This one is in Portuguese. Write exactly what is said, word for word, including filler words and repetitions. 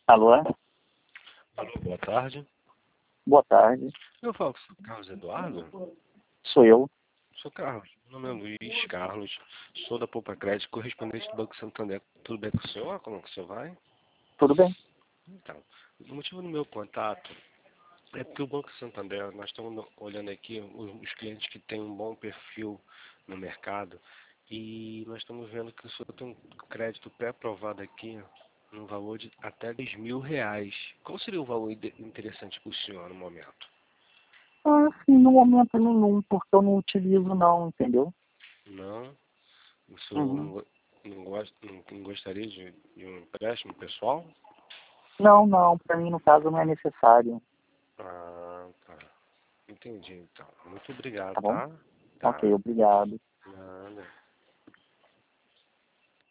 Alô? Alô, boa tarde. Boa tarde. Eu falo com o senhor Carlos Eduardo? Sou eu. Sou Carlos, meu nome é Luiz Carlos, sou da Poupa Crédito, correspondente do Banco Santander. Tudo bem com o senhor? Como que o senhor vai? Tudo bem? Então, o motivo do meu contato é porque o Banco Santander, nós estamos olhando aqui os, os clientes que têm um bom perfil no mercado e nós estamos vendo que o senhor tem um crédito pré-aprovado aqui no valor de até dez mil reais. Qual seria o valor ide- interessante para o senhor no momento? Ah, sim, no momento nenhum, porque eu não utilizo não, entendeu? Não? O senhor não, Uhum. go- não, gosta, não, não gostaria de, de um empréstimo pessoal? Não, não, para mim no caso não é necessário, Ah, tá. Entendi então. Muito obrigado, tá bom? tá? Ok, Tá. obrigado. Nada.